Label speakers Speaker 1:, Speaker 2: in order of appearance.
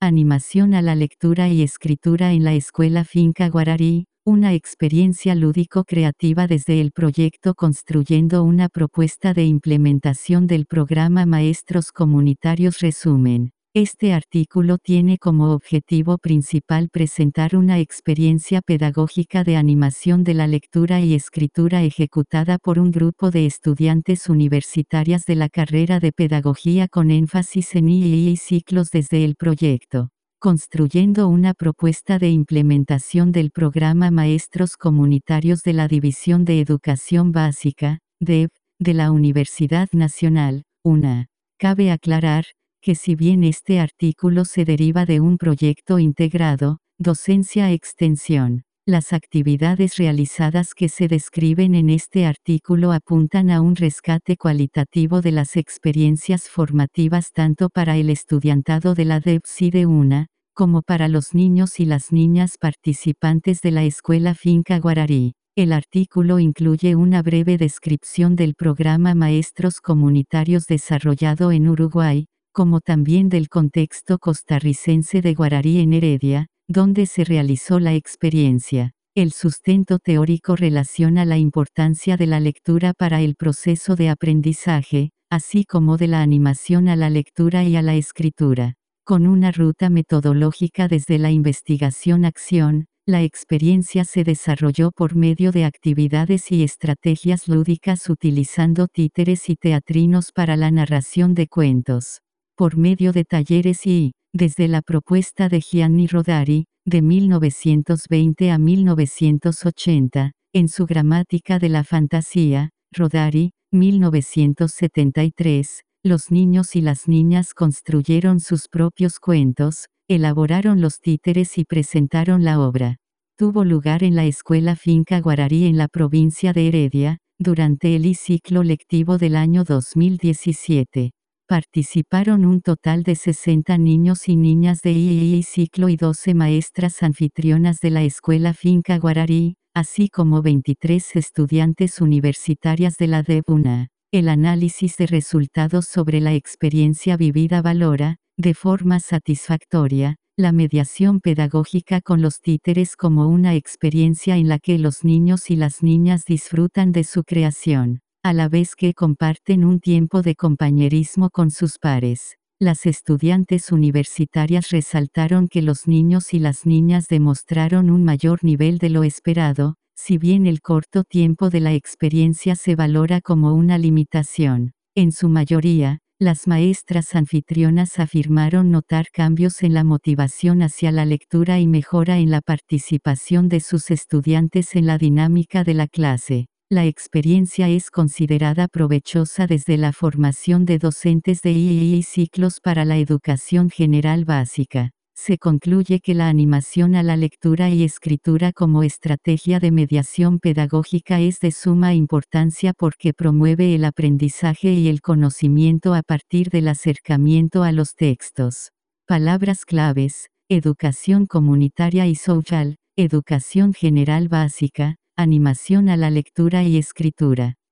Speaker 1: Animación a la lectura y escritura en la Escuela Finca Guarari, una experiencia lúdico-creativa desde el proyecto Construyendo una propuesta de implementación del programa Maestros Comunitarios. Resumen. Este artículo tiene como objetivo principal presentar una experiencia pedagógica de animación de la lectura y escritura ejecutada por un grupo de estudiantes universitarias de la carrera de Pedagogía con énfasis en II y ciclos desde el proyecto Construyendo una propuesta de implementación del programa Maestros Comunitarios de la División de Educación Básica, DEB, de la Universidad Nacional, UNA. Cabe aclarar, que si bien este artículo se deriva de un proyecto integrado, docencia-extensión, las actividades realizadas que se describen en este artículo apuntan a un rescate cualitativo de las experiencias formativas tanto para el estudiantado de la DEBSI de UNA, como para los niños y las niñas participantes de la Escuela Finca Guarari. El artículo incluye una breve descripción del programa Maestros Comunitarios desarrollado en Uruguay, como también del contexto costarricense de Guarari en Heredia, donde se realizó la experiencia. El sustento teórico relaciona la importancia de la lectura para el proceso de aprendizaje, así como de la animación a la lectura y a la escritura. Con una ruta metodológica desde la investigación-acción, la experiencia se desarrolló por medio de actividades y estrategias lúdicas utilizando títeres y teatrinos para la narración de cuentos. Por medio de talleres y, desde la propuesta de Gianni Rodari, de 1920 a 1980, en su Gramática de la Fantasía, Rodari, 1973, los niños y las niñas construyeron sus propios cuentos, elaboraron los títeres y presentaron la obra. Tuvo lugar en la Escuela Finca Guarari en la provincia de Heredia, durante el ciclo lectivo del año 2017. Participaron un total de 60 niños y niñas de II ciclo y 12 maestras anfitrionas de la Escuela Finca Guarari, así como 23 estudiantes universitarias de la DEB-UNA. El análisis de resultados sobre la experiencia vivida valora, de forma satisfactoria, la mediación pedagógica con los títeres como una experiencia en la que los niños y las niñas disfrutan de su creación, a la vez que comparten un tiempo de compañerismo con sus pares. Las estudiantes universitarias resaltaron que los niños y las niñas demostraron un mayor nivel de lo esperado, si bien el corto tiempo de la experiencia se valora como una limitación. En su mayoría, las maestras anfitrionas afirmaron notar cambios en la motivación hacia la lectura y mejora en la participación de sus estudiantes en la dinámica de la clase. La experiencia es considerada provechosa desde la formación de docentes de II y ciclos para la educación general básica. Se concluye que la animación a la lectura y escritura como estrategia de mediación pedagógica es de suma importancia porque promueve el aprendizaje y el conocimiento a partir del acercamiento a los textos. Palabras claves: educación comunitaria y social, educación general básica, animación a la lectura y escritura.